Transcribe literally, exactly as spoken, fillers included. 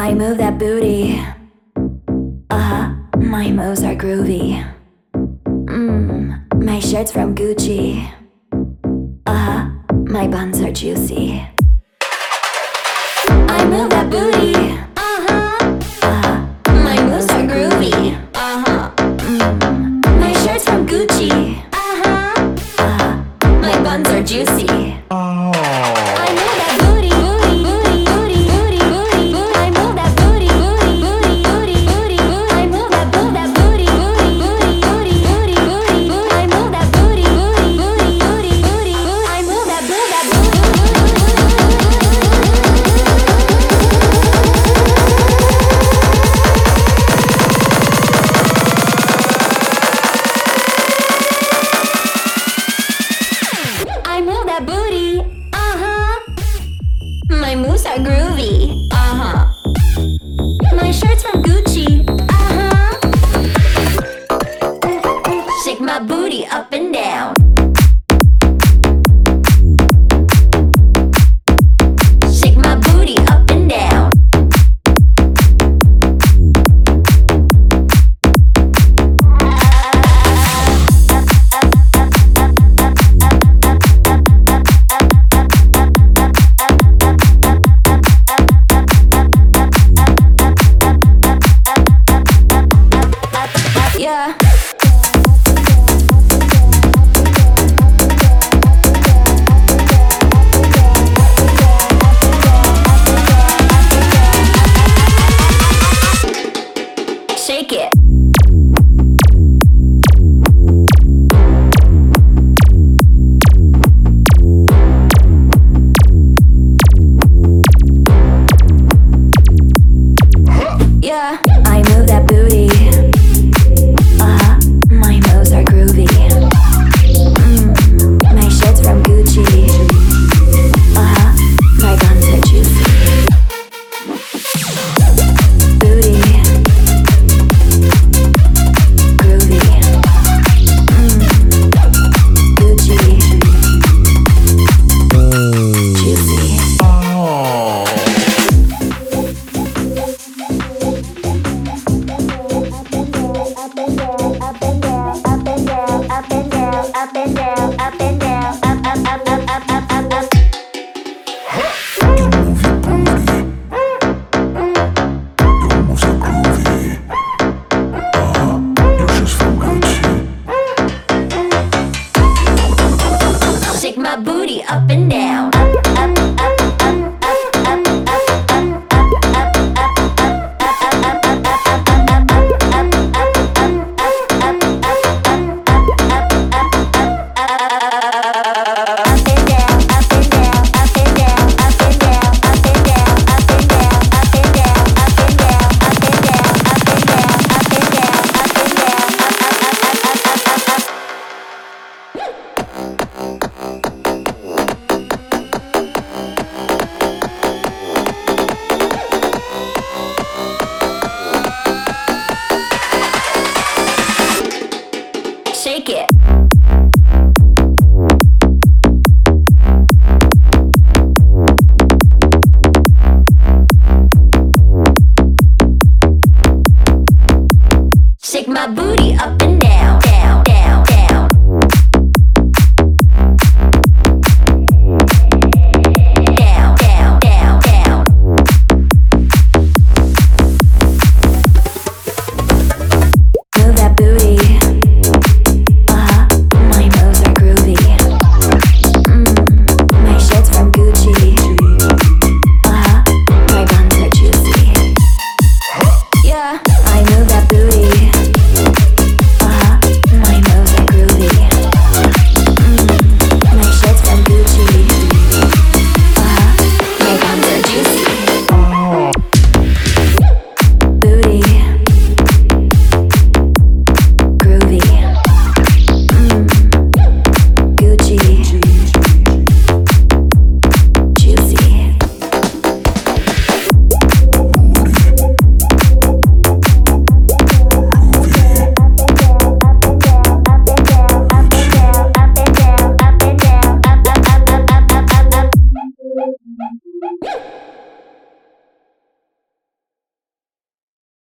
I move that booty. Uh-huh, my moves are groovy. Mmm, my shirt's from Gucci. Uh-huh, my buns are juicy. I move that booty. Uh-huh, uh-huh, my moves are groovy. Uh-huh, mmm, my shirt's from Gucci. Uh-huh, uh-huh, my buns are juicy. I move that booty, booty, booty, booty, booty, booty, booty. I move that booty, booty, booty, booty, booty, booty. I move that, move that booty, booty, booty, booty, booty, booty, booty. I move that booty, booty, booty, booty, booty, booty. I move that, move that booty. I move that booty. Uh-huh. My moves are groovy. Uh-huh. My shirt's from Gucci. Uh-huh. Shake my booty up and down. Shake my booty up and down. Yeah. Shake it. Yeah, I move that booty. Uh-huh, my moves are groovy. Mmm, my shirt's from Gucci. Uh-huh, my buns are juicy. Booty, groovy. Mmm, Gucci, juicy. Up and down, up and down, up, up, up, up, up, up, up, up. You move your booty. Your moves are groovy. Uh-huh, your shirt's from Gucci. Shake my booty up and down. Up, up, up, up, up, up, up, up, up, up, up, up, up, up. Shake it. Shake my booty up and